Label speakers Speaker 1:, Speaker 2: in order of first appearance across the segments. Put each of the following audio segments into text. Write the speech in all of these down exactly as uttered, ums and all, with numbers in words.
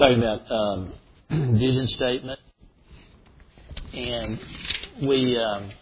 Speaker 1: Talking about um, vision statement, and we um,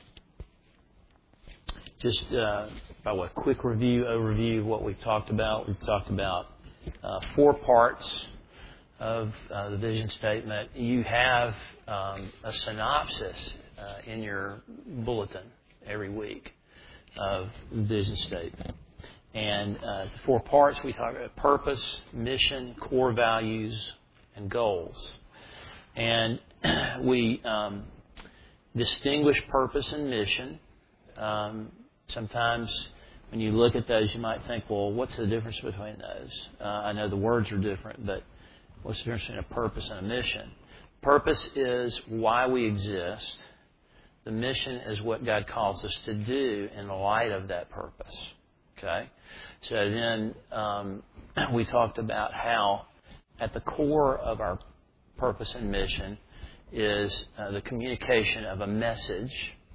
Speaker 1: just uh, by a quick review, overview of what we've talked about. We've talked about uh, four parts of uh, the vision statement. You have um, a synopsis uh, in your bulletin every week of the vision statement. And uh, the four parts, we talk about purpose, mission, core values, and goals. And we um, distinguish purpose and mission. Um, sometimes when you look at those, you might think, well, what's the difference between those? Uh, I know the words are different, but what's the difference between a purpose and a mission? Purpose is why we exist. The mission is what God calls us to do in the light of that purpose. Okay? So then um, we talked about how at the core of our purpose and mission is uh, the communication of a message.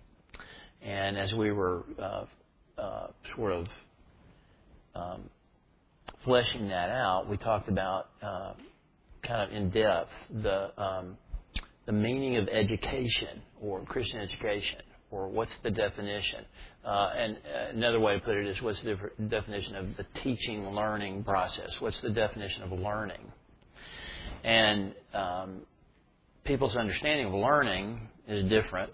Speaker 1: And as we were uh, uh, sort of um, fleshing that out, we talked about uh, kind of in depth the um, the meaning of education or Christian education, or what's the definition. Uh, and another way to put it is, what's the definition of the teaching learning process? What's the definition of learning? And um, people's understanding of learning is different,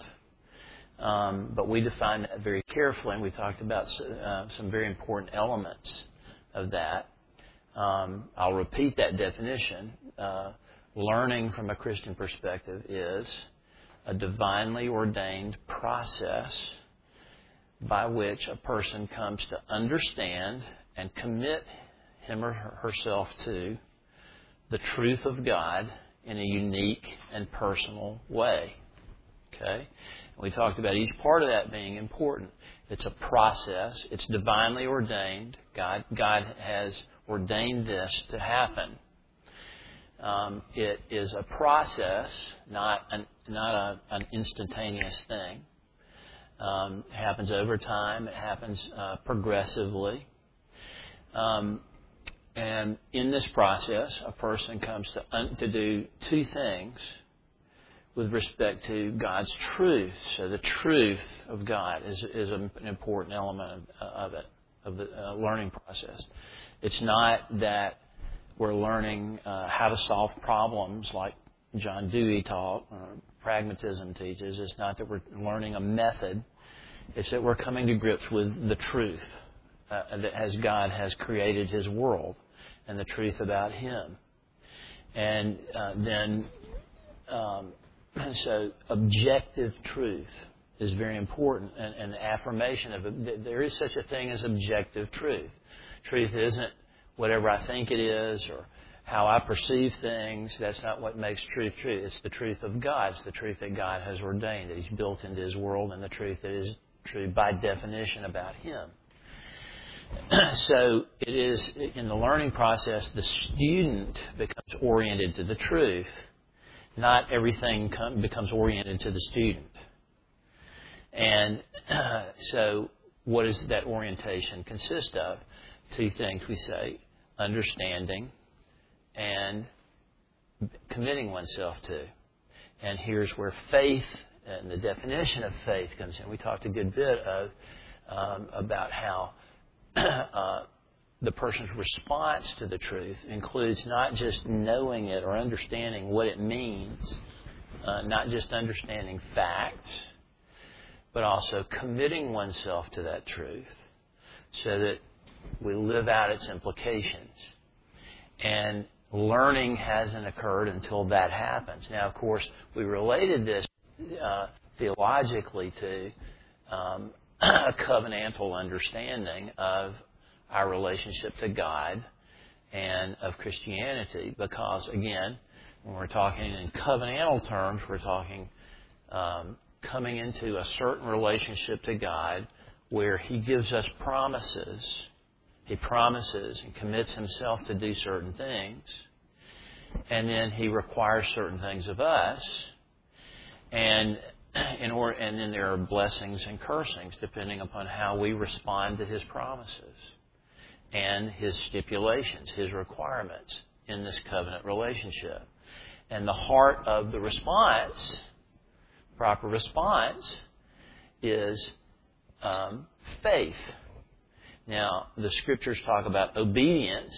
Speaker 1: um, but we define that very carefully, and we talked about uh, some very important elements of that. Um, I'll repeat that definition. Uh, learning from a Christian perspective is a divinely ordained process by which a person comes to understand and commit him or herself to the truth of God in a unique and personal way. Okay? And we talked about each part of that being important. It's a process. It's divinely ordained. God, God has ordained this to happen. Um, it is a process, not an, not a, an instantaneous thing. Um, it happens over time. It happens uh, progressively. Um, and in this process, a person comes to un- to do two things with respect to God's truth. So the truth of God is is an important element of, of it, of the uh, learning process. It's not that we're learning uh, how to solve problems like John Dewey taught or pragmatism teaches. It's not that we're learning a method. It's that we're coming to grips with the truth uh, that as God has created His world and the truth about Him. And uh, then, um, so objective truth is very important, and, and the affirmation of it. There is such a thing as objective truth. Truth isn't whatever I think it is or how I perceive things. That's not what makes truth true. It's the truth of God. It's the truth that God has ordained, that He's built into His world, and the truth that is true by definition about Him. So it is, in the learning process, the student becomes oriented to the truth. Not everything com- becomes oriented to the student. And uh, so what does that orientation consist of? Two things we say: understanding and committing oneself to. And here's where faith and the definition of faith comes in. We talked a good bit of um, about how uh, the person's response to the truth includes not just knowing it or understanding what it means, uh, not just understanding facts, but also committing oneself to that truth so that we live out its implications. And learning hasn't occurred until that happens. Now, of course, we related this uh, theologically to um, a covenantal understanding of our relationship to God and of Christianity, because, again, when we're talking in covenantal terms, we're talking um, coming into a certain relationship to God where He gives us promises. He promises and commits Himself to do certain things. And then He requires certain things of us. And in order, and then there are blessings and cursings depending upon how we respond to His promises and His stipulations, His requirements in this covenant relationship. And the heart of the response, proper response, is um, faith. Now, the Scriptures talk about obedience.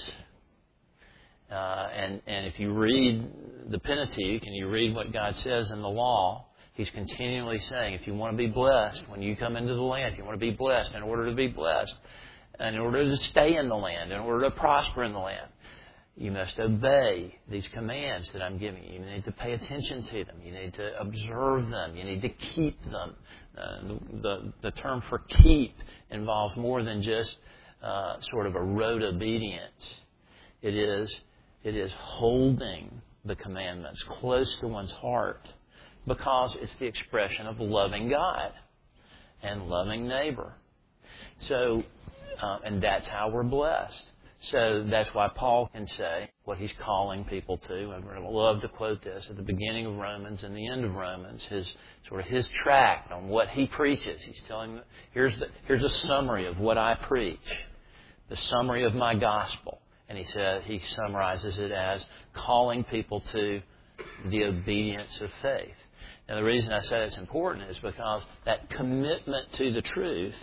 Speaker 1: Uh, and, and if you read the Pentateuch and you read what God says in the law, He's continually saying, if you want to be blessed, when you come into the land, if you want to be blessed, in order to be blessed, in order to stay in the land, in order to prosper in the land, you must obey these commands that I'm giving you. You need to pay attention to them. You need to observe them. You need to keep them. Uh, the, the, the term for keep involves more than just uh, sort of a rote obedience. It is, it is holding the commandments close to one's heart because it's the expression of loving God and loving neighbor. So, uh, and that's how we're blessed. So that's why Paul can say what he's calling people to. And I love to quote this at the beginning of Romans and the end of Romans, his sort of his tract on what he preaches. He's telling them, here's the, here's a summary of what I preach, the summary of my gospel. And he said he summarizes it as calling people to the obedience of faith. Now the reason I say it's important is because that commitment to the truth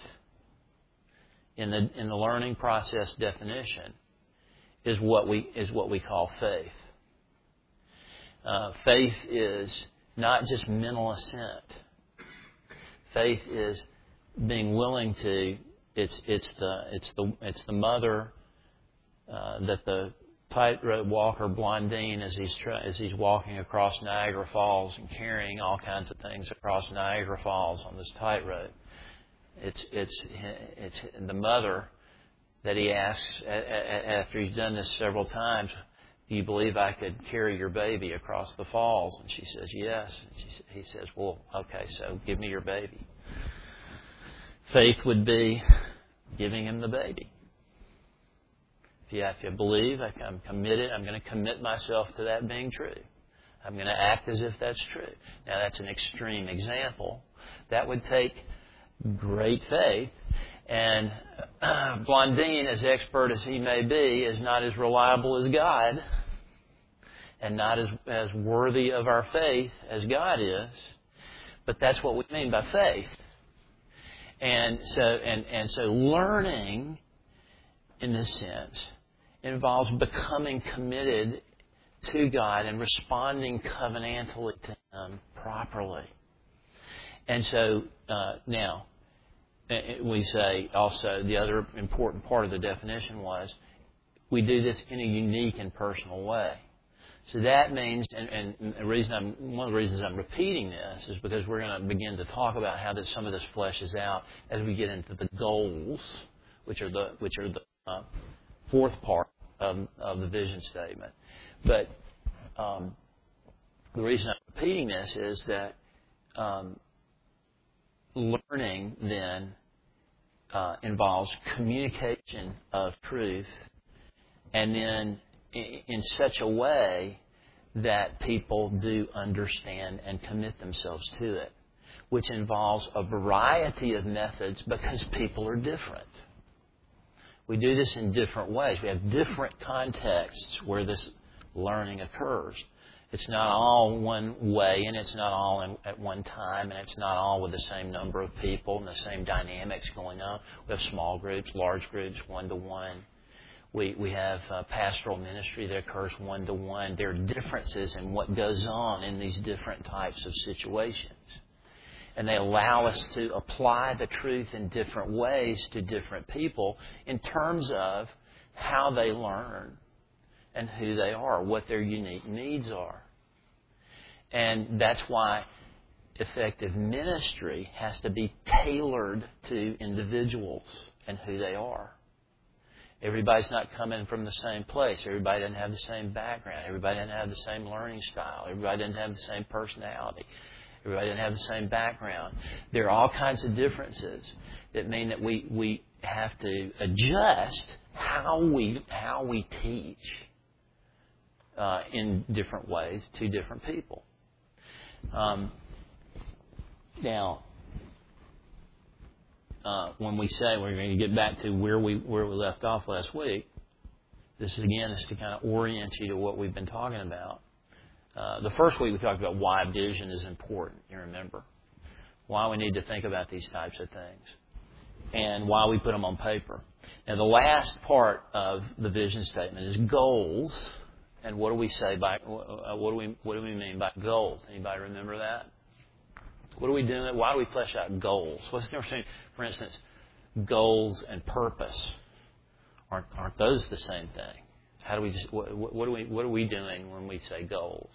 Speaker 1: in the in the learning process definition is what we is what we call faith. Uh, faith is not just mental assent. Faith is being willing to. It's it's the it's the it's the mother uh, that the tightrope walker Blondine as he's tra- as he's walking across Niagara Falls and carrying all kinds of things across Niagara Falls on this tightrope. It's it's it's the mother that he asks after he's done this several times, do you believe I could carry your baby across the falls? And she says, yes. And she, he says, well, okay, so give me your baby. Faith would be giving him the baby. If you, if you believe, I'm committed, I'm going to commit myself to that being true. I'm going to act as if that's true. Now, that's an extreme example. That would take great faith. And uh, Blondine, as expert as he may be, is not as reliable as God and not as, as worthy of our faith as God is. But that's what we mean by faith. And so, and, and so learning, in this sense, involves becoming committed to God and responding covenantally to Him properly. And so, uh, now, we say also the other important part of the definition was we do this in a unique and personal way. So that means, and, and the reason I'm, one of the reasons I'm repeating this is because we're going to begin to talk about how this, some of this fleshes out as we get into the goals, which are the which are the uh, fourth part of, of the vision statement. But um, the reason I'm repeating this is that um, learning then uh, involves communication of truth, and then in, in such a way that people do understand and commit themselves to it, which involves a variety of methods because people are different. We do this in different ways. We have different contexts where this learning occurs. It's not all one way, and it's not all in, at one time, and it's not all with the same number of people and the same dynamics going on. We have small groups, large groups, one-to-one. We we have uh, pastoral ministry that occurs one-to-one. There are differences in what goes on in these different types of situations. And they allow us to apply the truth in different ways to different people in terms of how they learn and who they are, what their unique needs are. And that's why effective ministry has to be tailored to individuals and who they are. Everybody's not coming from the same place. Everybody doesn't have the same background. Everybody doesn't have the same learning style. Everybody doesn't have the same personality. Everybody doesn't have the same background. There are all kinds of differences that mean that we, we have to adjust how we how we teach uh, in different ways to different people. Um, now, uh, when we say we're going to get back to where we where we left off last week, this is, again, is to kind of orient you to what we've been talking about. Uh, the first week we talked about why vision is important, you remember. Why we need to think about these types of things. And why we put them on paper. Now, the last part of the vision statement is goals. And what do we say by, what do we, what do we mean by goals? Anybody remember that? What are we doing? Why do we flesh out goals? What's the difference between, for instance, goals and purpose? Aren't, aren't those the same thing? How do we just, what, what are we, what are we doing when we say goals?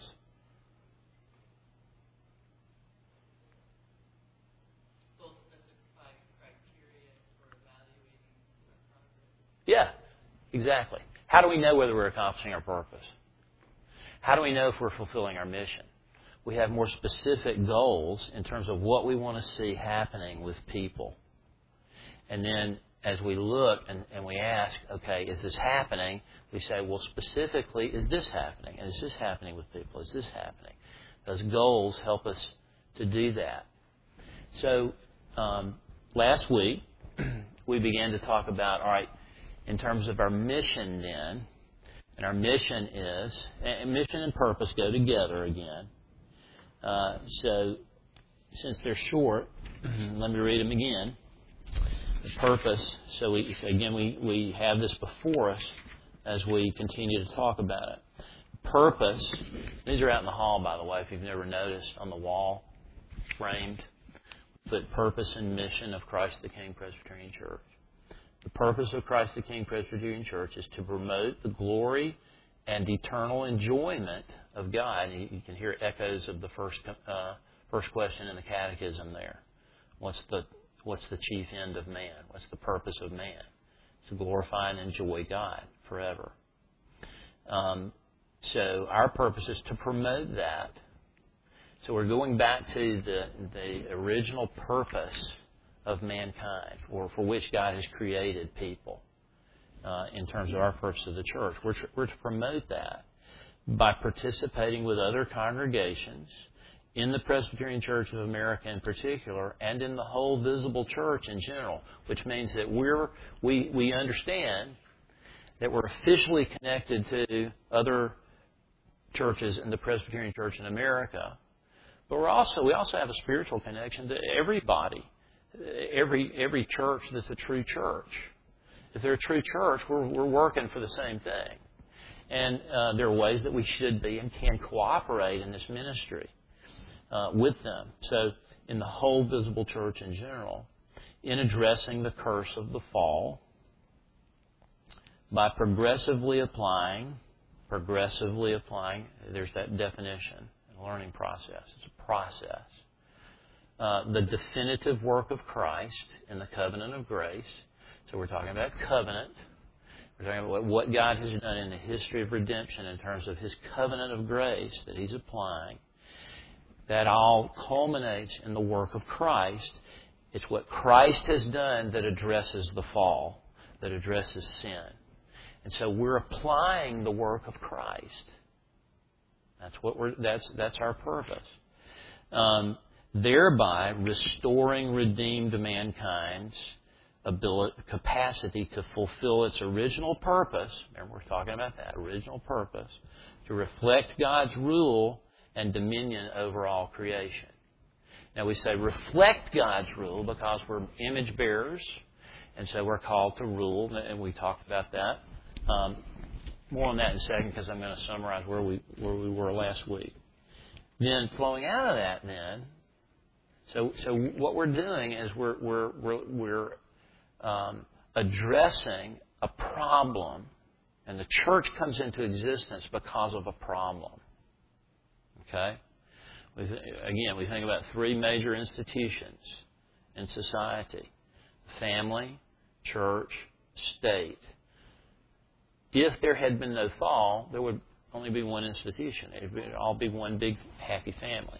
Speaker 2: Goals specify criteria for evaluating our progress.
Speaker 1: Yeah, exactly. How do we know whether we're accomplishing our purpose? How do we know if we're fulfilling our mission? We have more specific goals in terms of what we want to see happening with people. And then as we look and, and we ask, okay, is this happening? We say, well, specifically, is this happening? And is this happening with people? Is this happening? Those goals help us to do that. So um, last week, we began to talk about, all right, in terms of our mission then, and our mission is, and mission and purpose go together again. Uh, so since they're short, let me read them again. The purpose, so we, again, we, we have this before us as we continue to talk about it. Purpose, these are out in the hall, by the way, if you've never noticed, on the wall, framed. Put purpose and mission of Christ the King Presbyterian Church. The purpose of Christ the King Presbyterian Church is to promote the glory and eternal enjoyment of God. And you can hear echoes of the first uh, first question in the Catechism there. What's the what's the chief end of man? What's the purpose of man? It's to glorify and enjoy God forever. Um, so our purpose is to promote that. So we're going back to the the original purpose of mankind, or for which God has created people, uh, in terms of our purpose of the church. We're to, we're to promote that by participating with other congregations in the Presbyterian Church of America in particular, and in the whole visible church in general, which means that we're we we understand that we're officially connected to other churches in the Presbyterian Church in America, but we're also we also have a spiritual connection to everybody. Every every church that's a true church. If they're a true church, we're we're working for the same thing. And uh, there are ways that we should be and can cooperate in this ministry uh, with them. So in the whole visible church in general, in addressing the curse of the fall, by progressively applying, progressively applying, there's that definition, a learning process. It's a process. Uh, the definitive work of Christ in the covenant of grace. So we're talking about covenant. We're talking about what God has done in the history of redemption in terms of His covenant of grace that He's applying. That all culminates in the work of Christ. It's what Christ has done that addresses the fall, that addresses sin. And so we're applying the work of Christ. That's what we're. That's that's our purpose. Um, thereby restoring redeemed mankind's ability, capacity to fulfill its original purpose. Remember, we're talking about that original purpose, to reflect God's rule and dominion over all creation. Now we say reflect God's rule because we're image bearers, and so we're called to rule, and we talked about that. Um, more on that in a second because I'm going to summarize where we where we were last week. Then flowing out of that, then. So, so what we're doing is we're we're we're, we're um, addressing a problem, and the church comes into existence because of a problem. Okay, we th- again we think about three major institutions in society: family, church, state. If there had been no fall, there would only be one institution. It would all be one big happy family.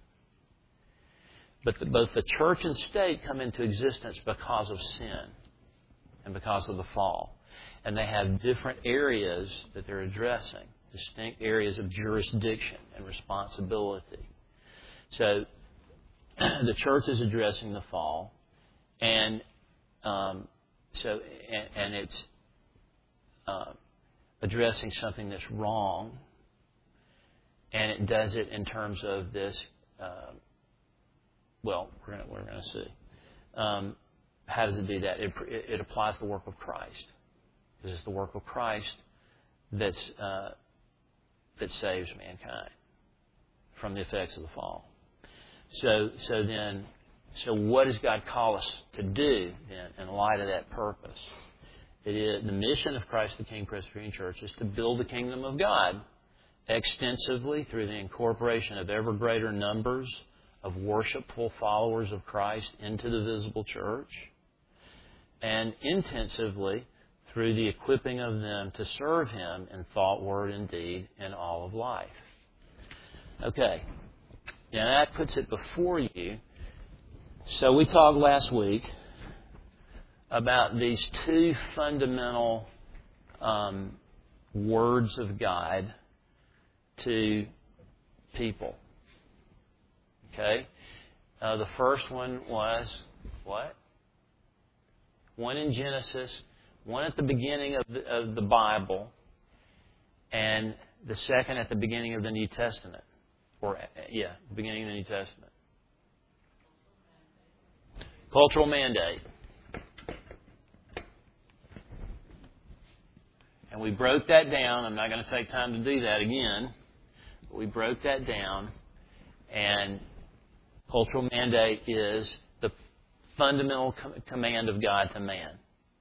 Speaker 1: But the, both the church and state come into existence because of sin and because of the fall. And they have different areas that they're addressing, distinct areas of jurisdiction and responsibility. So the church is addressing the fall, and um, so and, and it's uh, addressing something that's wrong, and it does it in terms of this. Uh, well, we're going we're going to see. Um, how does it do that? It, it, it applies the work of Christ, because it's the work of Christ that's uh, that saves mankind from the effects of the fall. So, so then, so what does God call us to do then, in light of that purpose? It is the mission of Christ the King Presbyterian Church is to build the kingdom of God extensively through the incorporation of ever greater numbers of worshipful followers of Christ into the visible church, and intensively through the equipping of them to serve Him in thought, word, and deed in all of life. Okay. Now that puts it before you. So we talked last week about these two fundamental um, words of God to people. Okay? Uh, the first one was what? One in Genesis, one at the beginning of the, of the Bible, and the second at the beginning of the New Testament. Or, yeah, the beginning of the New Testament. Cultural mandate. And we broke that down. I'm not going to take time to do that again. But we broke that down. And cultural mandate is the fundamental com- command of God to man.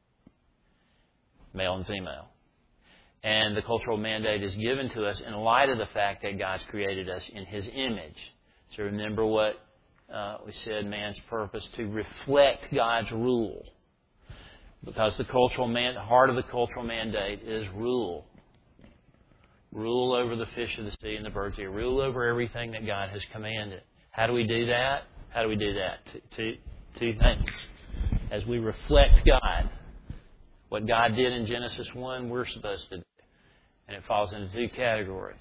Speaker 1: Male and female. And the cultural mandate is given to us in light of the fact that God's created us in His image. So remember what uh, we said, man's purpose, to reflect God's rule. Because the cultural man, heart of the cultural mandate is rule. Rule over the fish of the sea and the birds of the air. Rule over everything that God has commanded. How do we do that? How do we do that? Two, two, two things. As we reflect God, what God did in Genesis one, we're supposed to do. And it falls into two categories.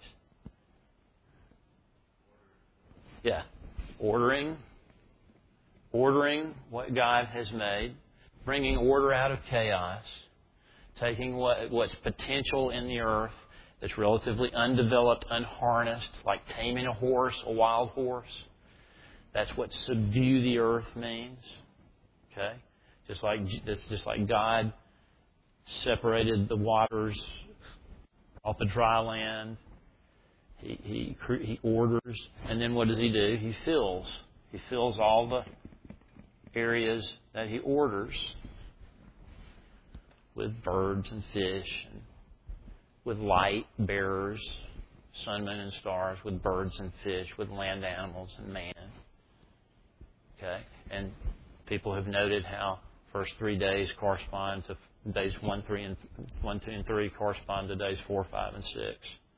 Speaker 1: Yeah. Ordering. Ordering what God has made. Bringing order out of chaos. Taking what what's potential in the earth that's relatively undeveloped, unharnessed, like taming a horse, a wild horse. That's what subdue the earth means. Okay? Just like just like God separated the waters off the dry land. He, he he orders, and then what does He do? He fills. He fills all the areas that He orders with birds and fish, and with light bearers, sun, moon, and stars, with birds and fish, with land animals and man. Okay, and people have noted how first three days correspond to days one, three, and one, two, and three correspond to days four, five, and six.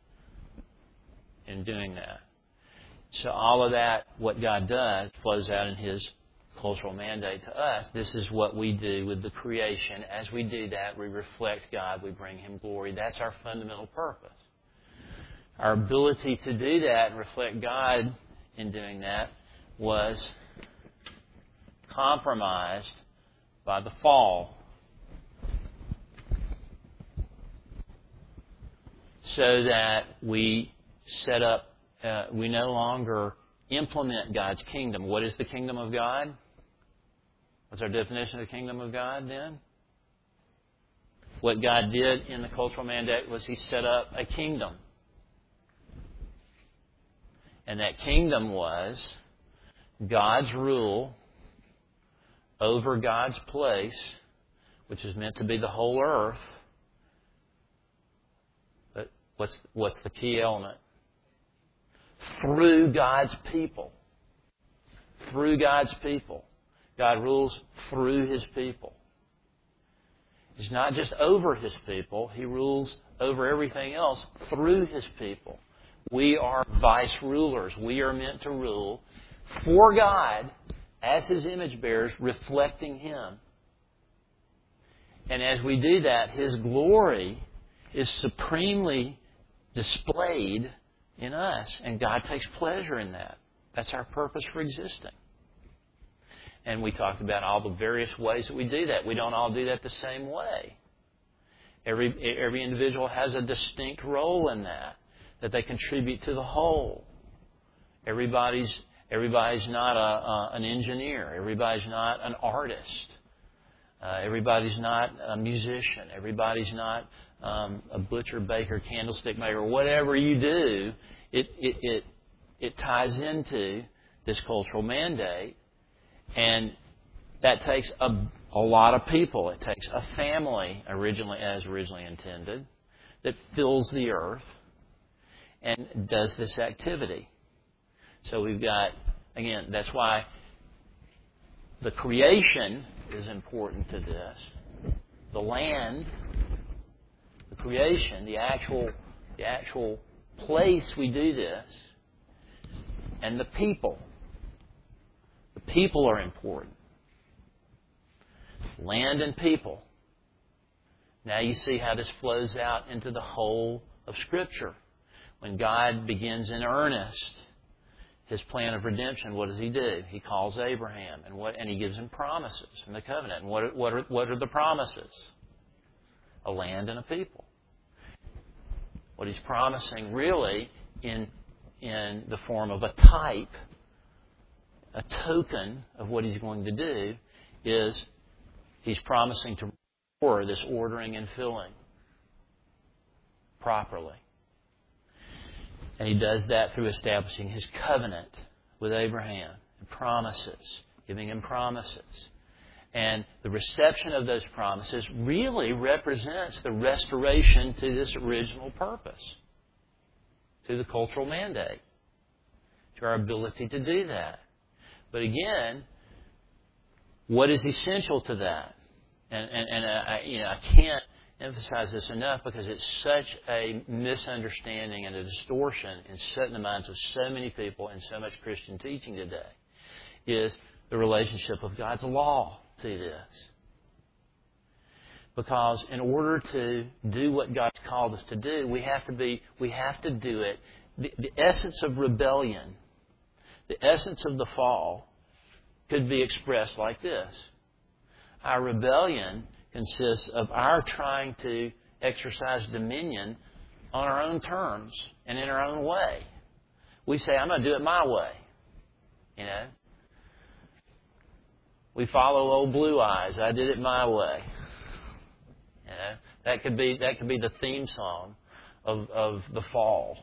Speaker 1: In doing that, so all of that, what God does, flows out in His cultural mandate to us. This is what we do with the creation. As we do that, we reflect God. We bring Him glory. That's our fundamental purpose. Our ability to do that and reflect God in doing that was compromised by the fall. So that we set up, uh, we no longer implement God's kingdom. What is the kingdom of God? What's our definition of the kingdom of God then? What God did in the cultural mandate was He set up a kingdom. And that kingdom was God's rule over God's place, which is meant to be the whole earth. But what's what's the key element? Through God's people. Through God's people. God rules through His people. He's not just over His people. He rules over everything else through His people. We are vice rulers. We are meant to rule for God as His image bearers, reflecting Him. And as we do that, His glory is supremely displayed in us. And God takes pleasure in that. That's our purpose for existing. And we talked about all the various ways that we do that. We don't all do that the same way. Every, every individual has a distinct role in that, that they contribute to the whole. Everybody's, everybody's not a, a, an engineer. Everybody's not an artist. Uh, everybody's not a musician. Everybody's not um, a butcher, baker, candlestick maker. Whatever you do, it, it, it, it ties into this cultural mandate. And that takes a, a lot of people. It takes a family, originally as originally intended, that fills the earth and does this activity. So we've got, again, that's why the creation is important to this. The land, the creation, the actual, the actual place we do this, and the people. The people are important. Land and people. Now you see how this flows out into the whole of Scripture. When God begins in earnest His plan of redemption, what does He do? He calls Abraham, and what? And He gives him promises in the covenant. And what? What are, what are the promises? A land and a people. What He's promising, really, in in the form of a type, a token of what He's going to do, is He's promising to restore this ordering and filling properly. And He does that through establishing His covenant with Abraham and promises, giving him promises. And the reception of those promises really represents the restoration to this original purpose, to the cultural mandate, to our ability to do that. But again, what is essential to that? And, and, and I, you know, I can't emphasize this enough because it's such a misunderstanding and a distortion in set in the minds of so many people and so much Christian teaching today, is the relationship of God's law to this. Because in order to do what God's called us to do, we have to be, we have to do it. The, the essence of rebellion, the essence of the fall, could be expressed like this. Our rebellion consists of our trying to exercise dominion on our own terms and in our own way. We say, I'm going to do it my way. You know? We follow old Blue Eyes. I did it my way. You know? That could be that could be the theme song of, of the fall.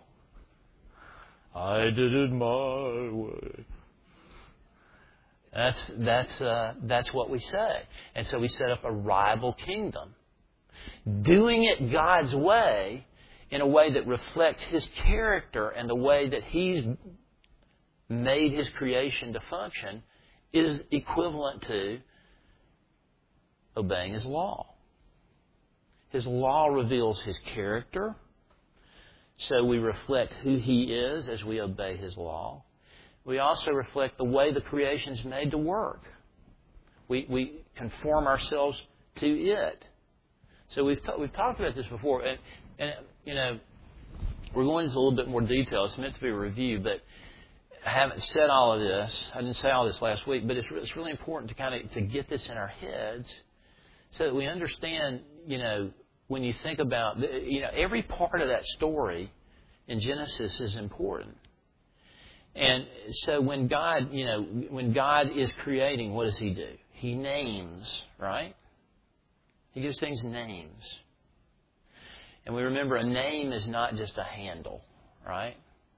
Speaker 1: I did it my way. That's that's uh, that's what we say, and so we set up a rival kingdom, doing it God's way, in a way that reflects His character and the way that He's made His creation to function, is equivalent to obeying His law. His law reveals His character, so we reflect who He is as we obey His law. We also reflect the way the creation is made to work. We we conform ourselves to it. So we've t- we've talked about this before, and, and you know we're going into a little bit more detail. It's meant to be a review, but I haven't said all of this. I didn't say all this last week, but it's it's really important to kind of to get this in our heads so that we understand. You know, when you think about you know every part of that story in Genesis is important. And so when God, you know, when God is creating, what does He do? He names, right? He gives things names. And we remember a name is not just a handle, right?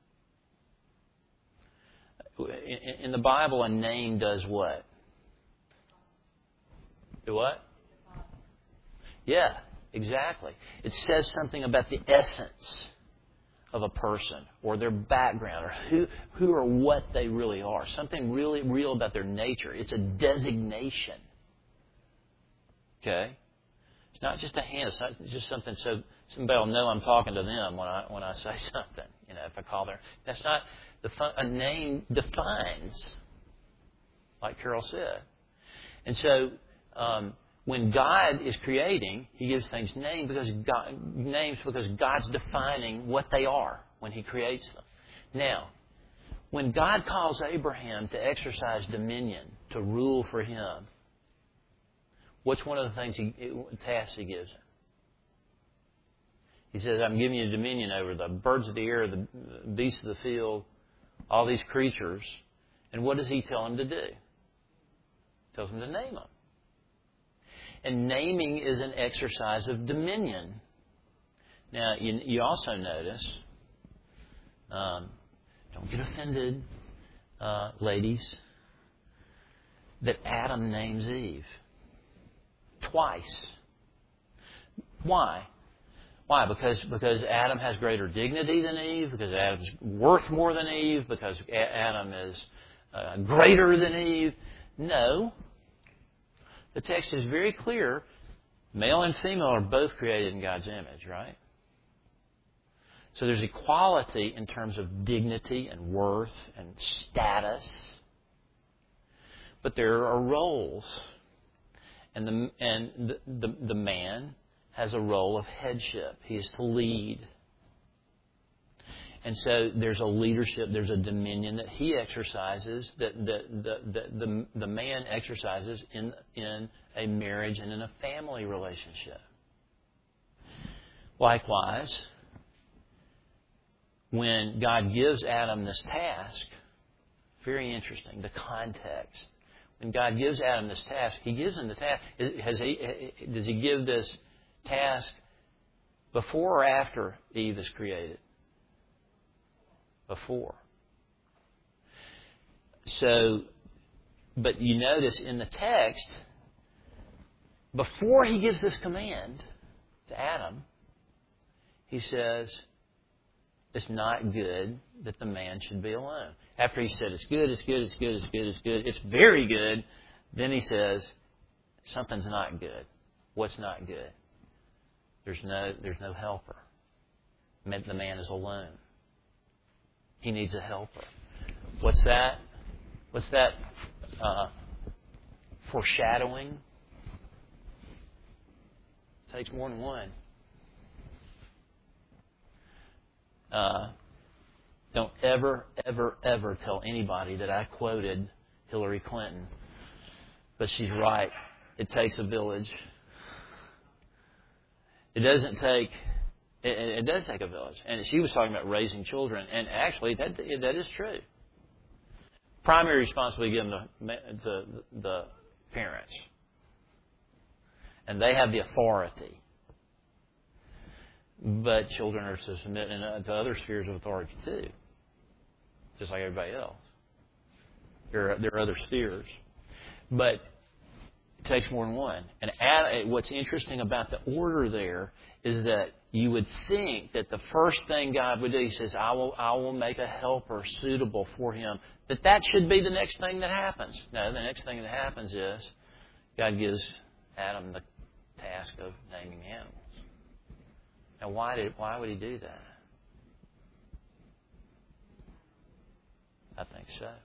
Speaker 1: In, in the Bible, a name does what? Do what? Yeah, exactly. It says something about the essence of a person or their background or who who or what they really are. Something really real about their nature. It's a designation. Okay? It's not just a hand. It's not just something so somebody will know I'm talking to them when I when I say something. You know, if I call their... That's not... the fun, a name defines, like Carol said. And so... Um, when God is creating, He gives things name because God, names because God's defining what they are when He creates them. Now, when God calls Abraham to exercise dominion, to rule for Him, what's one of the things he, tasks He gives him? He says, I'm giving you dominion over the birds of the air, the beasts of the field, all these creatures. And what does He tell him to do? He tells him to name them. And naming is an exercise of dominion. Now, you, you also notice, um, don't get offended, uh, ladies, that Adam names Eve twice. Why? Why? Because because Adam has greater dignity than Eve, because Adam's worth more than Eve, because Adam is uh, greater than Eve. No. The text is very clear. Male and female are both created in God's image, right? So there's equality in terms of dignity and worth and status. But there are roles. And the and the, the, the man has a role of headship. He is to lead. And so there's a leadership, there's a dominion that he exercises, that the, the, the, the, the man exercises in, in a marriage and in a family relationship. Likewise, when God gives Adam this task, very interesting, the context. When God gives Adam this task, He gives him the task. Has he, does He give this task before or after Eve is created? Before. So, but you notice in the text, before He gives this command to Adam, He says, it's not good that the man should be alone. After He said, it's good, it's good, it's good, it's good, it's good, it's very good, then He says, something's not good. What's not good? There's no, there's no helper. The man is alone. He needs a helper. What's that? What's that uh, foreshadowing? It takes more than one. Uh, don't ever, ever, ever tell anybody that I quoted Hillary Clinton. But she's right. It takes a village. It doesn't take... It, it does take a village. And she was talking about raising children. And actually, that that is true. Primary responsibility given to the, the parents. And they have the authority. But children are to submit to other spheres of authority too. Just like everybody else. There are, there are other spheres. But it takes more than one. And add, what's interesting about the order there is that you would think that the first thing God would do, He says, I will, I will make a helper suitable for him. That that should be the next thing that happens. No, the next thing that happens is God gives Adam the task of naming animals. Now, why did why would He do that? I think so.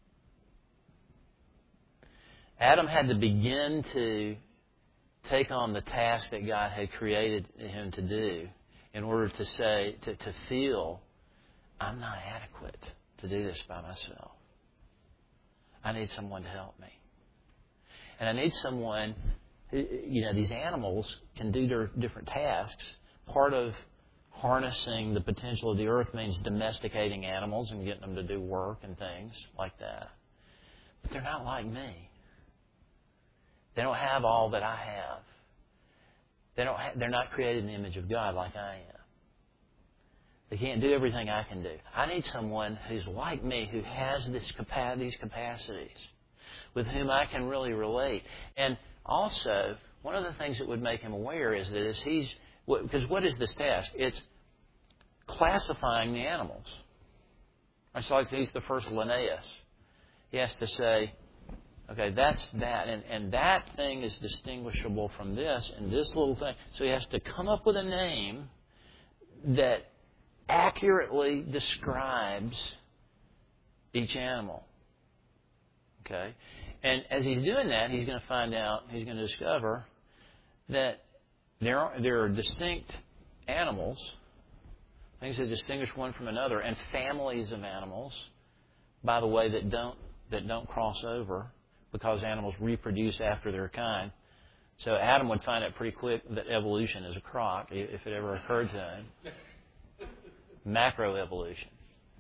Speaker 1: Adam had to begin to take on the task that God had created him to do in order to say, to, to feel, I'm not adequate to do this by myself. I need someone to help me. And I need someone, who, you know, these animals can do their different tasks. Part of harnessing the potential of the earth means domesticating animals and getting them to do work and things like that. But they're not like me. They don't have all that I have. They don't. Ha- they're not created in the image of God like I am. They can't do everything I can do. I need someone who's like me, who has this capa- these capacities, with whom I can really relate. And also, one of the things that would make him aware is that as he's, because what is this task? It's classifying the animals. It's like he's the first Linnaeus. He has to say, okay, that's that. And, and that thing is distinguishable from this and this little thing. So he has to come up with a name that accurately describes each animal. Okay? And as he's doing that, he's going to find out, he's going to discover that there are, there are distinct animals, things that distinguish one from another, and families of animals, by the way, that don't that don't cross over, because animals reproduce after their kind. So Adam would find out pretty quick that evolution is a crock, if it ever occurred to him. Macroevolution.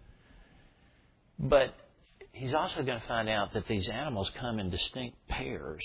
Speaker 1: But he's also going to find out that these animals come in distinct pairs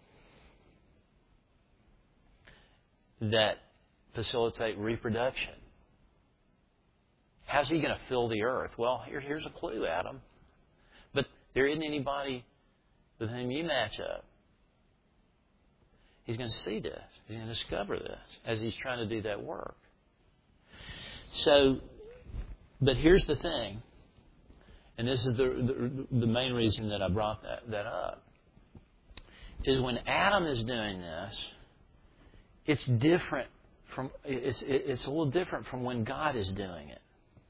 Speaker 1: that facilitate reproduction. How's he going to fill the earth? Well, here, here's a clue, Adam. But there isn't anybody with whom you match up. He's going to see this. He's going to discover this as he's trying to do that work. So, but here's the thing, and this is the, the, the main reason that I brought that, that up, is when Adam is doing this, it's different from, it's, it's a little different from when God is doing it.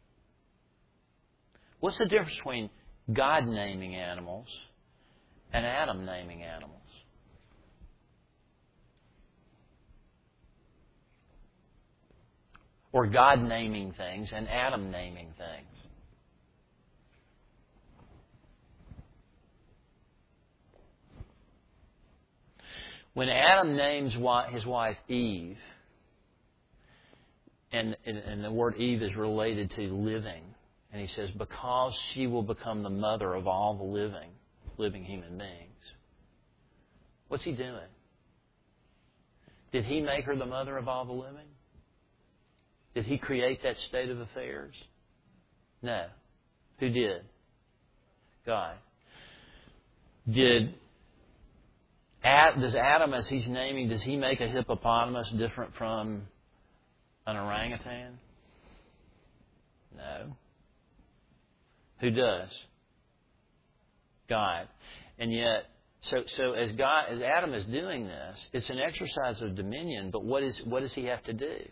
Speaker 1: What's the difference between God naming animals and Adam naming animals? Or God naming things and Adam naming things? When Adam names his wife Eve, and, and the word Eve is related to living, and he says, because she will become the mother of all the living, living human beings. What's he doing? Did he make her the mother of all the living? Did he create that state of affairs? No. Who did? God. Did does Adam, as he's naming, does he make a hippopotamus different from an orangutan? No. Who does? God. And yet, so so as God, as Adam is doing this, it's an exercise of dominion. But what is what does he have to do?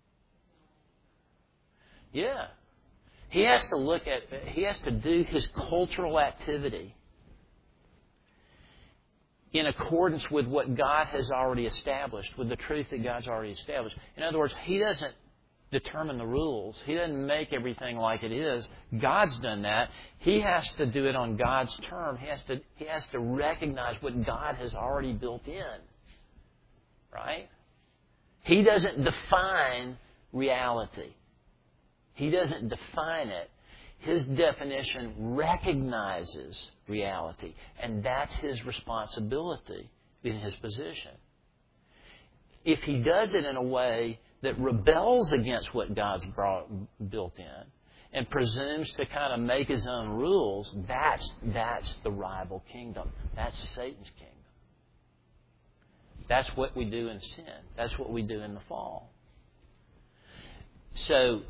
Speaker 1: Yeah, he has to look at. He has to do his cultural activity in accordance with what God has already established, with the truth that God's already established. In other words, he doesn't determine the rules. He doesn't make everything like it is. God's done that. He has to do it on God's term. He has to, he has to recognize what God has already built in. Right? He doesn't define reality. He doesn't define it. His definition recognizes reality. And that's his responsibility in his position. If he does it in a way that rebels against what God's brought, built in and presumes to kind of make his own rules, that's, that's the rival kingdom. That's Satan's kingdom. That's what we do in sin. That's what we do in the fall. So,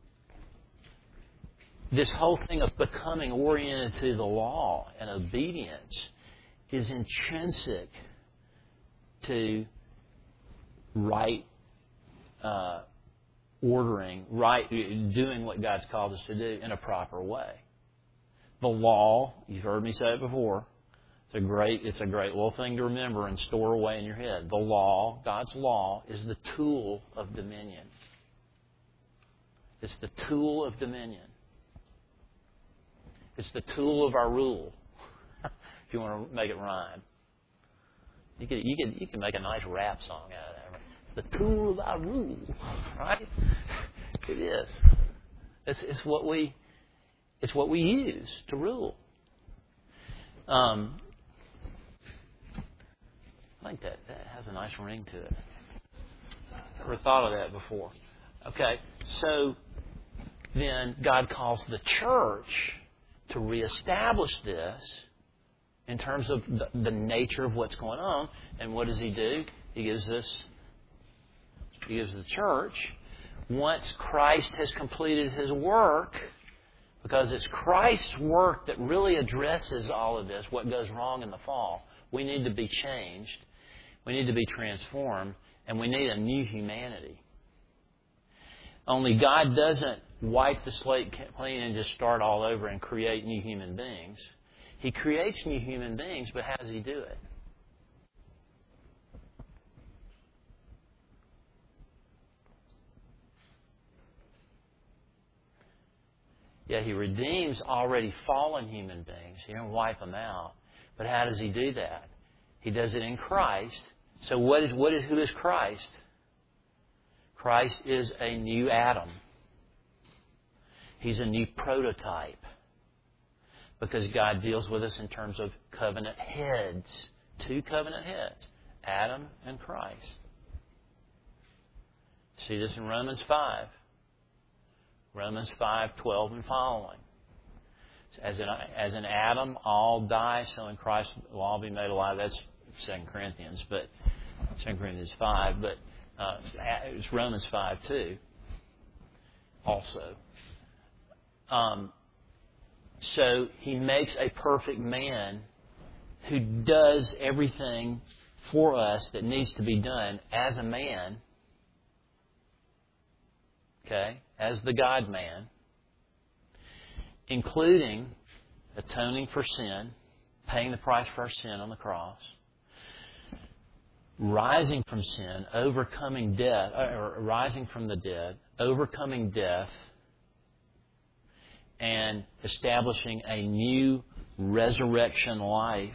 Speaker 1: this whole thing of becoming oriented to the law and obedience is intrinsic to right uh, ordering, right doing what God's called us to do in a proper way. The law, you've heard me say it before, it's a great, it's a great little thing to remember and store away in your head. The law, God's law, is the tool of dominion. It's the tool of dominion. It's the tool of our rule. If you want to make it rhyme, you could you could you can make a nice rap song out of that. Right? The tool of our rule, right? It is. It's it's what we it's what we use to rule. Um, I think that that has a nice ring to it. Never thought of that before. Okay, so then God calls the church to reestablish this in terms of the, the nature of what's going on. And what does he do? He gives us, he gives the church, once Christ has completed his work, because it's Christ's work that really addresses all of this, what goes wrong in the fall. We need to be changed. We need to be transformed. And we need a new humanity. Only God doesn't wipe the slate clean and just start all over and create new human beings. He creates new human beings, but how does he do it? Yeah, he redeems already fallen human beings. He doesn't wipe them out. But how does he do that? He does it in Christ So what is what is who is Christ? Christ is a new Adam. He's a new prototype. Because God deals with us in terms of covenant heads. Two covenant heads. Adam and Christ. See this in Romans five. Romans five, twelve and following. As in, as in Adam all die, so in Christ will all be made alive. That's Second Corinthians, but Second Corinthians five, but uh, it's Romans five too. Also, um, so He makes a perfect man who does everything for us that needs to be done as a man. Okay, as the God-man, including atoning for sin, paying the price for our sin on the cross, rising from sin, overcoming death, or rising from the dead, overcoming death, and establishing a new resurrection life.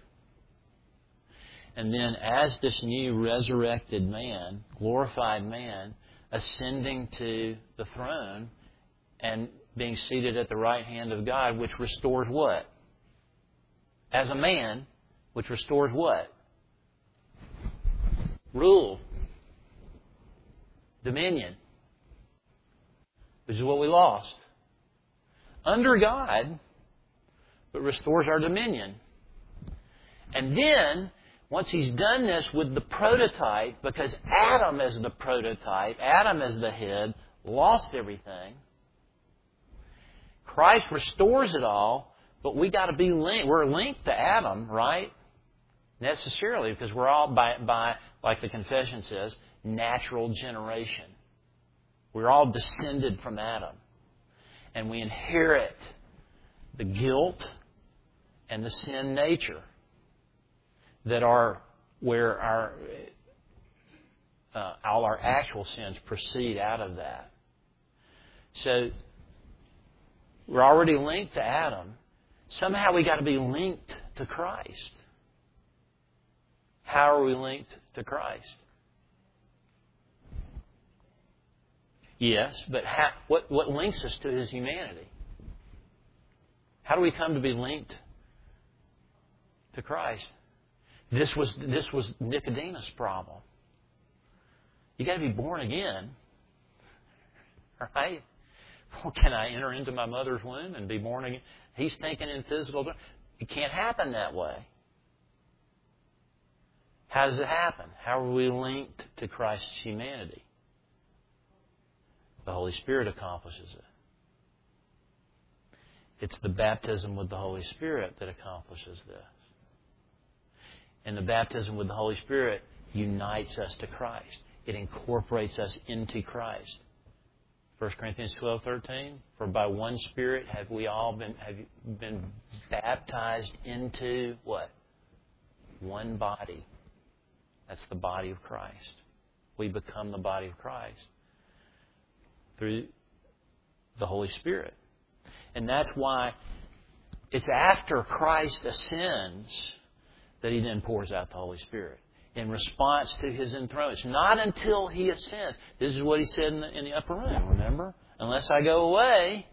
Speaker 1: And then as this new resurrected man, glorified man, ascending to the throne and being seated at the right hand of God, which restores what? As a man, which restores what? Rule. Dominion. Which is what we lost. Under God, but restores our dominion. And then, once He's done this with the prototype, because Adam is the prototype, Adam is the head, lost everything. Christ restores it all, but we got to be linked. We're linked to Adam, right? Necessarily, because we're all by, by, like the confession says, natural generation. We're all descended from Adam. And we inherit the guilt and the sin nature that are where our uh, all our actual sins proceed out of that. So we're already linked to Adam. Somehow we got to be linked to Christ. How are we linked to Christ? Yes, but how, what, what links us to His humanity? How do we come to be linked to Christ? This was this was Nicodemus' problem. You got to be born again, right? Well, can I enter into my mother's womb and be born again? He's thinking in physical terms. It can't happen that way. How does it happen? How are we linked to Christ's humanity? The Holy Spirit accomplishes it. It's the baptism with the Holy Spirit that accomplishes this. And the baptism with the Holy Spirit unites us to Christ. It incorporates us into Christ. First Corinthians twelve thirteen. For by one Spirit have we all been have been baptized into what? One body. That's the body of Christ. We become the body of Christ through the Holy Spirit. And that's why it's after Christ ascends that He then pours out the Holy Spirit in response to His enthronement. It's not until He ascends. This is what He said in the, in the upper room, remember? Unless I go away,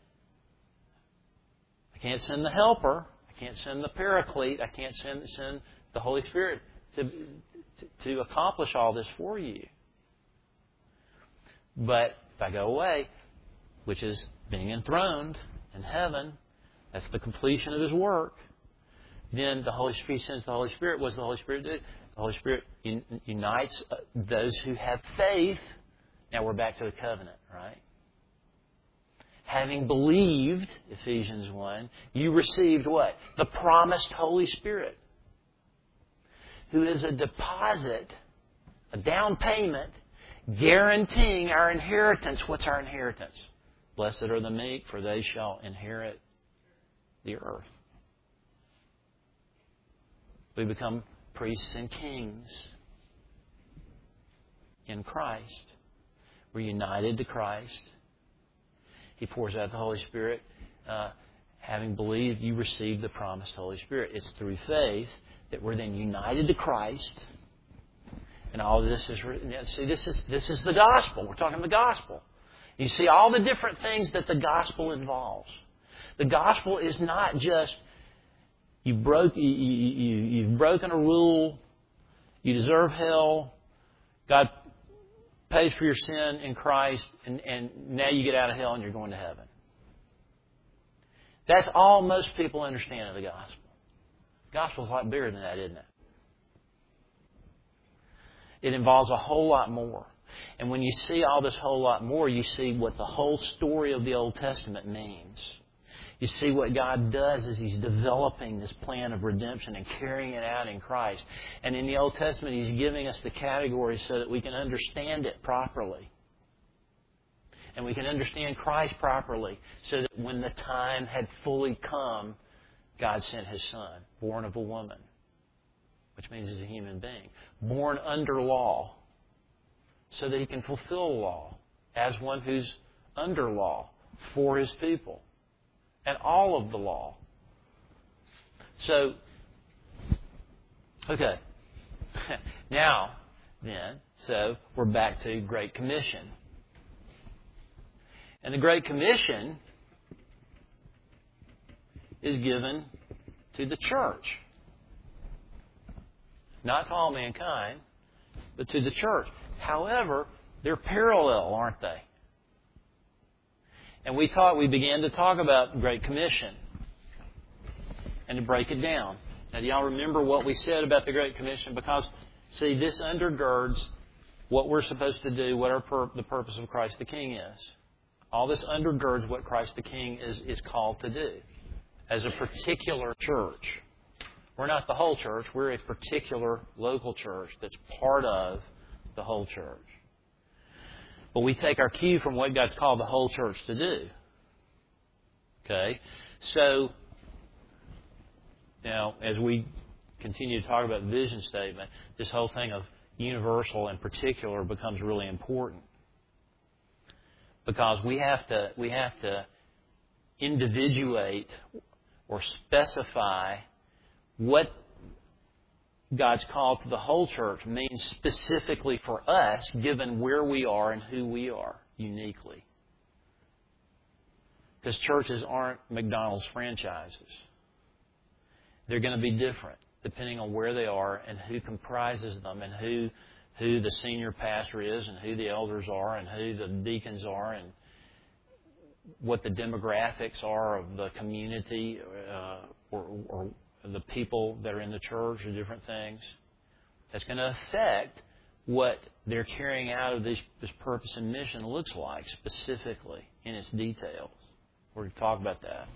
Speaker 1: I can't send the Helper. I can't send the Paraclete. I can't send, send the Holy Spirit to, to, to accomplish all this for you. But if I go away, which is being enthroned in heaven, that's the completion of His work. Then the Holy Spirit sends the Holy Spirit. What does the Holy Spirit do? The Holy Spirit un- unites those who have faith. Now we're back to the covenant, right? Having believed, Ephesians one, you received what? The promised Holy Spirit, who is a deposit, a down payment, guaranteeing our inheritance. What's our inheritance? Blessed are the meek, for they shall inherit the earth. We become priests and kings in Christ. We're united to Christ. He pours out the Holy Spirit. Uh, having believed, you receive the promised Holy Spirit. It's through faith that we're then united to Christ. And all of this is see this is this is the gospel. We're talking the gospel. You see all the different things that the gospel involves. The gospel is not just you broke you, you, you've broken a rule, you deserve hell, God pays for your sin in Christ, and, and now you get out of hell and you're going to heaven. That's all most people understand of the gospel. The gospel is a lot bigger than that, isn't it? It involves a whole lot more. And when you see all this whole lot more, you see what the whole story of the Old Testament means. You see what God does is He's developing this plan of redemption and carrying it out in Christ. And in the Old Testament, He's giving us the categories so that we can understand it properly. And we can understand Christ properly so that when the time had fully come, God sent His Son, born of a woman, which means He's a human being, born under law, so that He can fulfill the law as one who's under law for His people. And all of the law. So, okay. Now, then, so we're back to Great Commission. And the Great Commission is given to the church. Not to all mankind, but to the church. However, they're parallel, aren't they? And we thought we began to talk about Great Commission and to break it down. Now, do y'all remember what we said about the Great Commission? Because, see, this undergirds what we're supposed to do, what our pur- the purpose of Christ the King is. All this undergirds what Christ the King is, is called to do as a particular church. We're not the whole church. We're a particular local church that's part of the whole church. But we take our cue from what God's called the whole church to do. Okay? So, now, as we continue to talk about the vision statement, this whole thing of universal and particular becomes really important. Because we have to, we have to individuate or specify what God's call to the whole church means specifically for us, given where we are and who we are uniquely. Because churches aren't McDonald's franchises. They're going to be different depending on where they are and who comprises them and who who the senior pastor is and who the elders are and who the deacons are and what the demographics are of the community uh, or, or the people that are in the church or different things. That's going to affect what they're carrying out of this, this purpose and mission looks like specifically in its details. We're going to talk about that.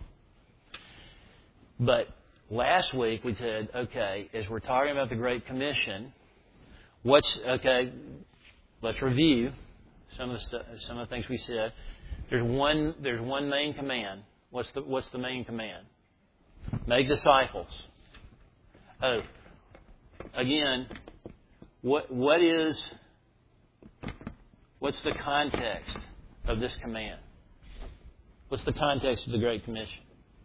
Speaker 1: But last week we said, okay, as we're talking about the Great Commission, what's, okay, let's review some of the stu- some of the things we said. There's one, there's one main command. What's the, what's the main command? Make disciples. Oh, again, what what is what's the context of this command? What's the context of the Great Commission?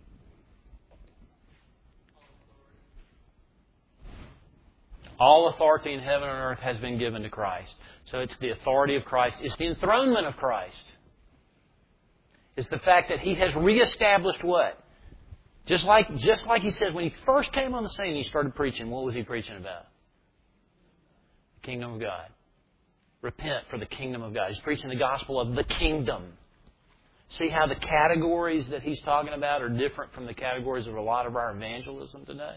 Speaker 1: All authority in heaven and earth has been given to Christ. So it's the authority of Christ. It's the enthronement of Christ. It's the fact that He has reestablished what? Just like, just like He said when He first came on the scene, He started preaching. What was He preaching about? The kingdom of God. Repent for the kingdom of God. He's preaching the gospel of the kingdom. See how the categories that He's talking about are different from the categories of a lot of our evangelism today?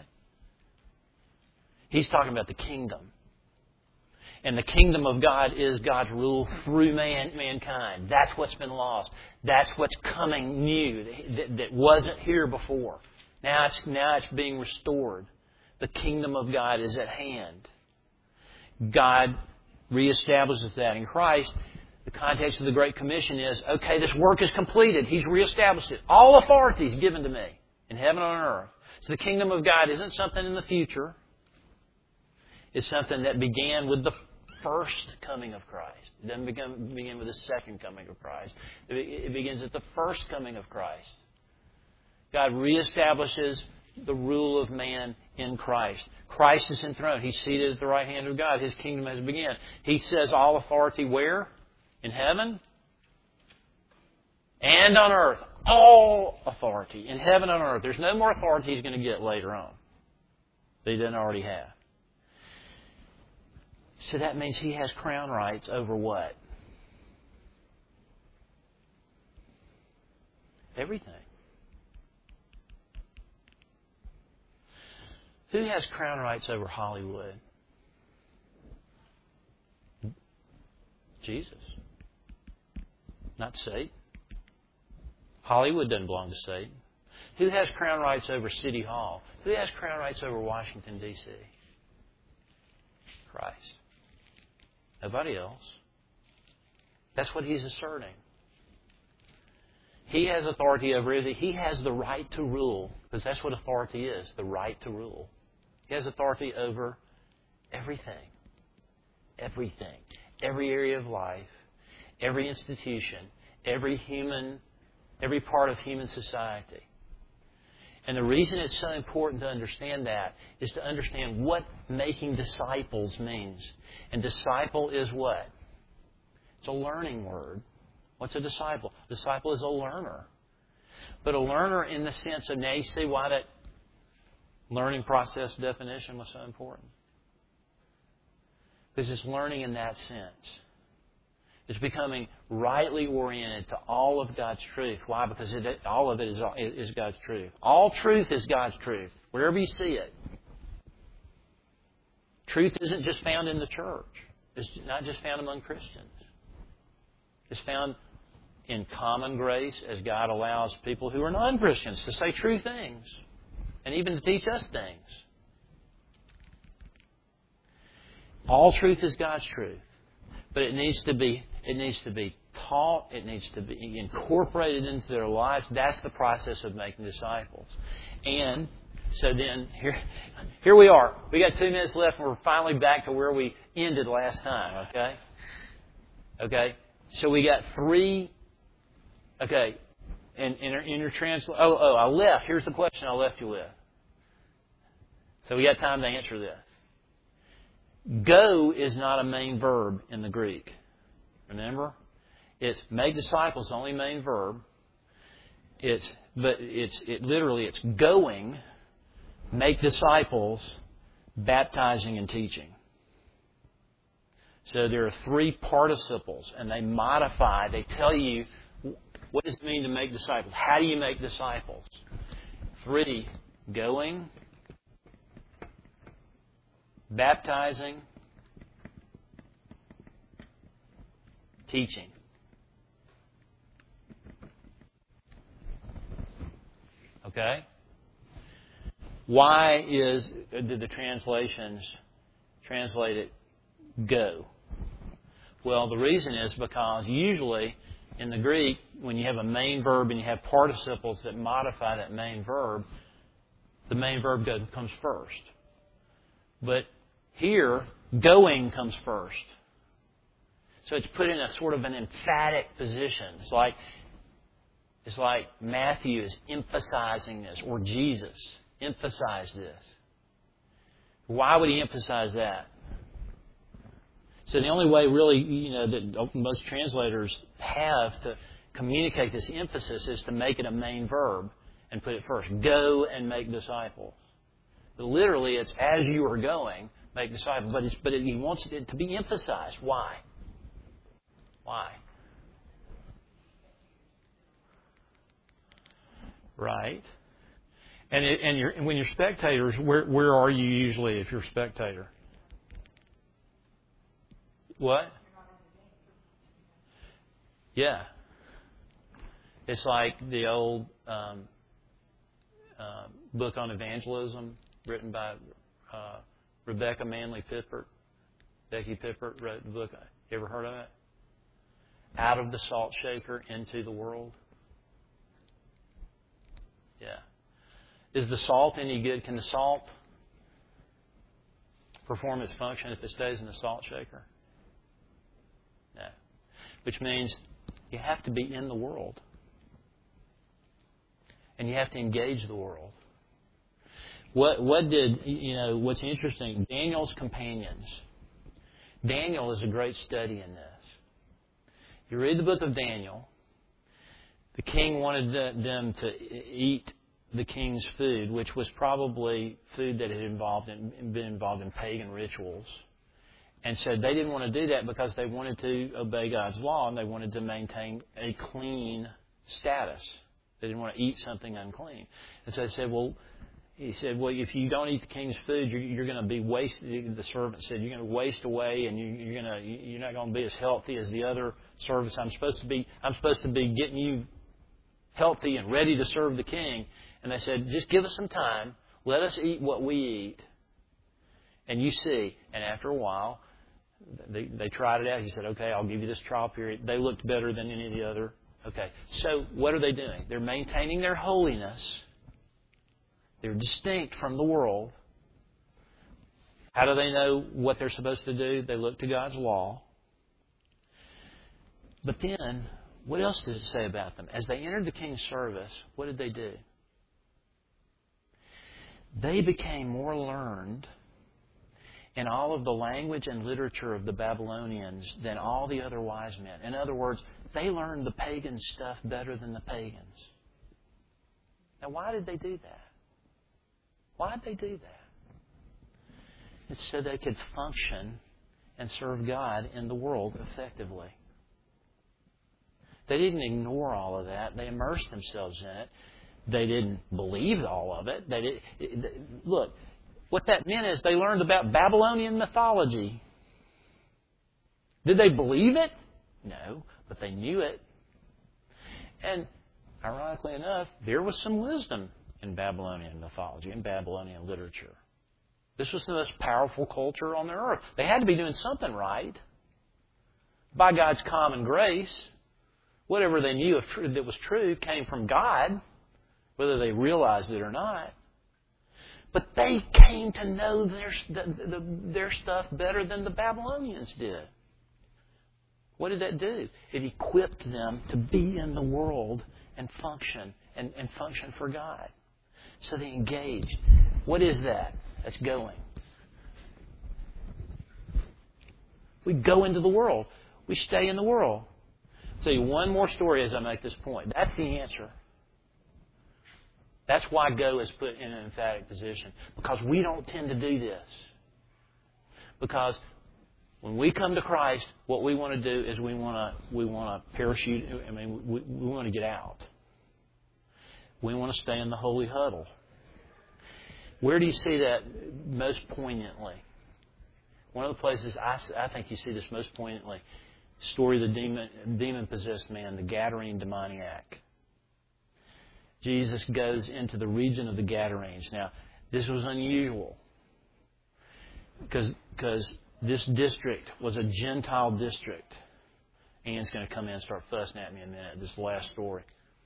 Speaker 1: He's talking about the kingdom. And the kingdom of God is God's rule through man, mankind. That's what's been lost. That's what's coming new that, that wasn't here before. Now it's, now it's being restored. The kingdom of God is at hand. God reestablishes that in Christ. The context of the Great Commission is, okay, this work is completed. He's reestablished it. All authority is given to me in heaven and on earth. So the kingdom of God isn't something in the future. It's something that began with the first coming of Christ. It doesn't begin, begin with the second coming of Christ. It, it begins at the first coming of Christ. God reestablishes the rule of man in Christ. Christ is enthroned. He's seated at the right hand of God. His kingdom has begun. He says all authority where? In heaven and on earth. All authority in heaven and on earth. There's no more authority He's going to get later on that He doesn't already have. So that means He has crown rights over what? Everything. Who has crown rights over Hollywood? Jesus. Not Satan. Hollywood doesn't belong to Satan. Who has crown rights over City Hall? Who has crown rights over Washington, D C? Christ. Nobody else. That's what He's asserting. He has authority over everything. He has the right to rule, because that's what authority is, the right to rule. He has authority over everything. Everything. Every area of life, every institution, every human, every part of human society. And the reason it's so important to understand that is to understand what making disciples means. And disciple is what? It's a learning word. What's a disciple? A disciple is a learner. But a learner in the sense of, now you see why that learning process definition was so important. Because it's learning in that sense. It's becoming rightly oriented to all of God's truth. Why? Because it, all of it is, is God's truth. All truth is God's truth, wherever you see it. Truth isn't just found in the church. It's not just found among Christians. It's found in common grace as God allows people who are non-Christians to say true things and even to teach us things. All truth is God's truth, but it needs to be it needs to be taught. It needs to be incorporated into their lives. That's the process of making disciples. And so then here, here we are. We got two minutes left, and we're finally back to where we ended last time. Okay, okay. So we got three. Okay, in in, in your translation. Oh, oh, I left. Here's the question I left you with. So we got time to answer this. Go is not a main verb in the Greek. Remember? It's make disciples, the only main verb. It's but it's it literally it's going, make disciples, baptizing and teaching. So there are three participles, and they modify, they tell you what does it mean to make disciples? How do you make disciples? Three, going, baptizing, teaching. Okay? Why is did the translations translate it go? Well, the reason is because usually in the Greek, when you have a main verb and you have participles that modify that main verb, the main verb comes first. But here, going comes first. So it's put in a sort of an emphatic position. It's like it's like Matthew is emphasizing this, or Jesus emphasized this. Why would he emphasize that? So the only way really, you know, that most translators have to communicate this emphasis is to make it a main verb and put it first. Go and make disciples. But literally, it's as you are going, make disciples. But, it's, but it, he wants it to be emphasized. Why? Why? Right. And it, and, you're, and when you're spectators, where where are you usually if you're a spectator? What? Yeah. It's like the old um, uh, book on evangelism written by uh, Rebecca Manley Pippert. Becky Pippert wrote the book. You ever heard of it? Out of the salt shaker into the world. Yeah. Is the salt any good? Can the salt perform its function if it stays in the salt shaker? No. Which means you have to be in the world. And you have to engage the world. What what did, you know, what's interesting, Daniel's companions. Daniel is a great study in this. You read the book of Daniel, the king wanted them to eat the king's food, which was probably food that had involved in, been involved in pagan rituals. And so they didn't want to do that because they wanted to obey God's law and they wanted to maintain a clean status. They didn't want to eat something unclean. And so they said, well, he said, well, if you don't eat the king's food, you're, you're going to be wasted. The servant said, you're going to waste away, and you, you're going to, you're not going to be as healthy as the other servants. I'm supposed to be, I'm supposed to be getting you healthy and ready to serve the king. And they said, just give us some time. Let us eat what we eat, and you see. And after a while, they, they tried it out. He said, okay, I'll give you this trial period. They looked better than any of the other. Okay, so what are they doing? They're maintaining their holiness. They're distinct from the world. How do they know what they're supposed to do? They look to God's law. But then, what else does it say about them? As they entered the king's service, what did they do? They became more learned in all of the language and literature of the Babylonians than all the other wise men. In other words, they learned the pagan stuff better than the pagans. Now, why did they do that? Why did they do that? It's so they could function and serve God in the world effectively. They didn't ignore all of that. They immersed themselves in it. They didn't believe all of it. They did, it, look, what that meant is they learned about Babylonian mythology. Did they believe it? No, but they knew it. And ironically enough, there was some wisdom in Babylonian mythology and Babylonian literature. This was the most powerful culture on the earth. They had to be doing something right. By God's common grace, whatever they knew of tr- that was true came from God, whether they realized it or not. But they came to know their, the, the, their stuff better than the Babylonians did. What did that do? It equipped them to be in the world and function, and, and function for God. So they engaged. What is that? That's going. We go into the world. We stay in the world. I'll tell you one more story as I make this point. That's the answer. That's why go is put in an emphatic position. Because we don't tend to do this. Because when we come to Christ, what we want to do is we want to we want to parachute. I mean, we, we want to get out. We want to stay in the holy huddle. Where do you see that most poignantly? One of the places I, I think you see this most poignantly, story of the demon, demon-possessed man, the Gadarene demoniac. Jesus goes into the region of the Gadarenes. Now, this was unusual because because this district was a Gentile district. Ann's going to come in and start fussing at me in a minute, this last story.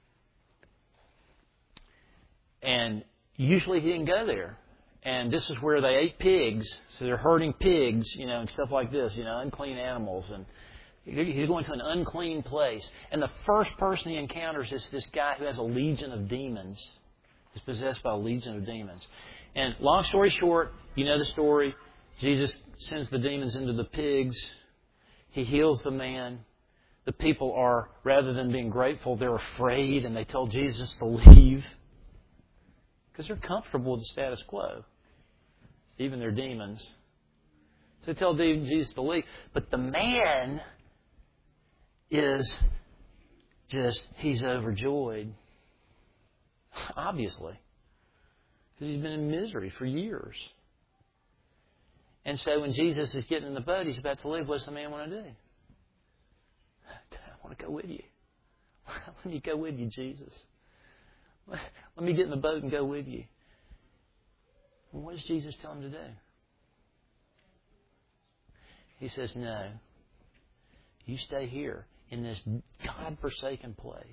Speaker 1: And usually he didn't go there. And this is where they ate pigs. So they're herding pigs, you know, and stuff like this, you know, unclean animals. And he's going to an unclean place. And the first person he encounters is this guy who has a legion of demons. He's possessed by a legion of demons. And long story short, you know the story. Jesus sends the demons into the pigs. He heals the man. The people are, rather than being grateful, they're afraid and they tell Jesus to leave. Because they're comfortable with the status quo. Even their demons. So they tell Jesus to leave. But the man is just, he's overjoyed. Obviously. Because he's been in misery for years. And so when Jesus is getting in the boat, he's about to leave, what does the man want to do? I want to go with you. Let me go with you, Jesus. Let me get in the boat and go with you. And what does Jesus tell him to do? He says, no. You stay here in this God-forsaken place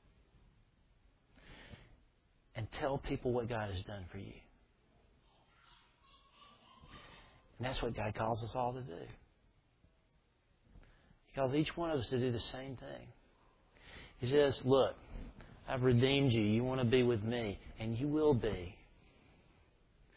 Speaker 1: and tell people what God has done for you. And that's what God calls us all to do. He calls each one of us to do the same thing. He says, look, I've redeemed you. You want to be with me. And you will be.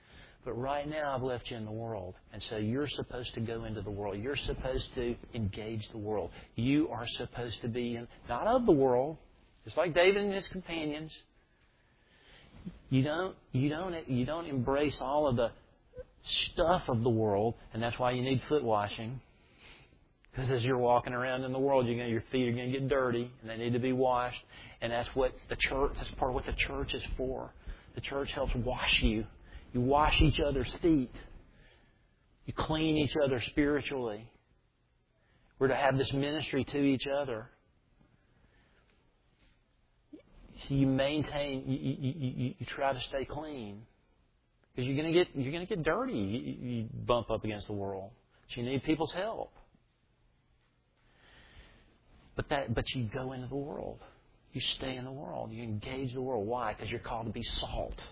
Speaker 1: But right now I've left you in the world. And so you're supposed to go into the world. You're supposed to engage the world. You are supposed to be in, not of the world, just like David and his companions. You don't, you don't, you don't embrace all of the stuff of the world, and that's why you need foot washing. Because as you're walking around in the world, you're gonna, your feet are going to get dirty, and they need to be washed. And that's what the church, that's part of what the church is for. The church helps wash you. You wash each other's feet. You clean each other spiritually. We're to have this ministry to each other. So you maintain, you, you, you, you try to stay clean. Because you're going to get you're going to get dirty. You, you bump up against the world. So you need people's help. But that but you go into the world. You stay in the world. You engage the world. Why? Because you're called to be salt.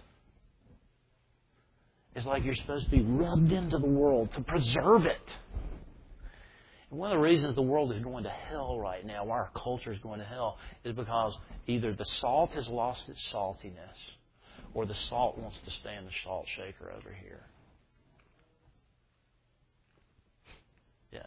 Speaker 1: It's like you're supposed to be rubbed into the world to preserve it. And one of the reasons the world is going to hell right now, why our culture is going to hell, is because either the salt has lost its saltiness, or the salt wants to stay in the salt shaker over here. Yeah.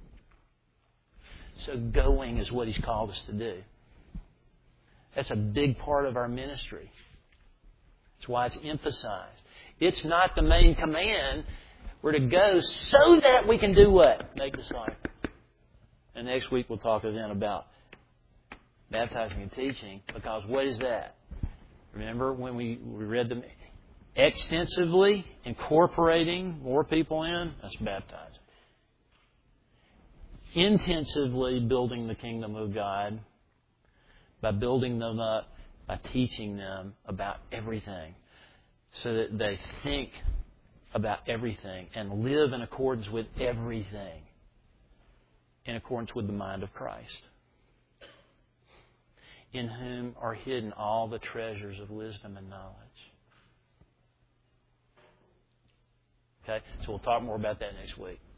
Speaker 1: So going is what He's called us to do. That's a big part of our ministry. That's why it's emphasized. It's not the main command. We're to go so that we can do what? Make disciples. And next week we'll talk again about baptizing and teaching, because what is that? Remember when we, we read them extensively, incorporating more people in? That's baptizing. Intensively building the kingdom of God by building them up, by teaching them about everything, so that they think about everything and live in accordance with everything, in accordance with the mind of Christ, in whom are hidden all the treasures of wisdom and knowledge. Okay, so we'll talk more about that next week.